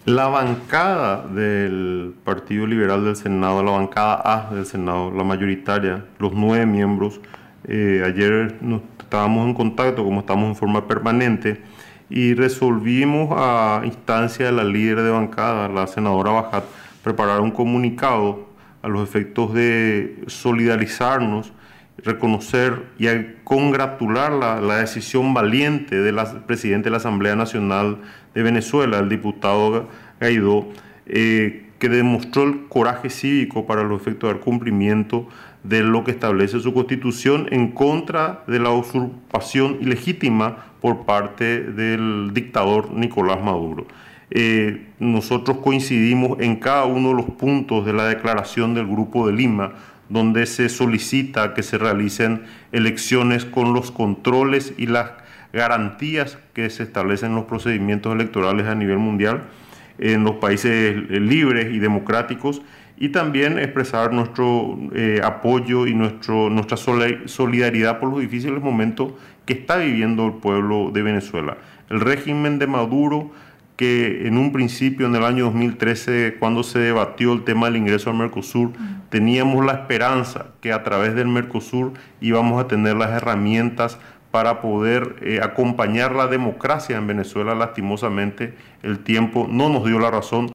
La bancada del Partido Liberal del Senado, la bancada A del Senado, la mayoritaria, los 9 miembros, ayer estábamos en contacto, como estamos en forma permanente, y resolvimos a instancia de la líder de bancada, la senadora Bajat, preparar un comunicado a los efectos de solidarizarnos, reconocer y congratular la decisión valiente del presidente de la Asamblea Nacional de Venezuela, el diputado Guaidó, que demostró el coraje cívico para los efectos del cumplimiento de lo que establece su constitución en contra de la usurpación ilegítima por parte del dictador Nicolás Maduro. Nosotros coincidimos en cada uno de los puntos de la declaración del Grupo de Lima, donde se solicita que se realicen elecciones con los controles y las garantías que se establecen en los procedimientos electorales a nivel mundial, en los países libres y democráticos, y también expresar nuestro apoyo y nuestra solidaridad por los difíciles momentos que está viviendo el pueblo de Venezuela. El régimen de Maduro, que en un principio, en el año 2013, cuando se debatió el tema del ingreso al Mercosur, teníamos la esperanza que a través del Mercosur íbamos a tener las herramientas para poder acompañar la democracia en Venezuela. Lastimosamente, el tiempo no nos dio la razón.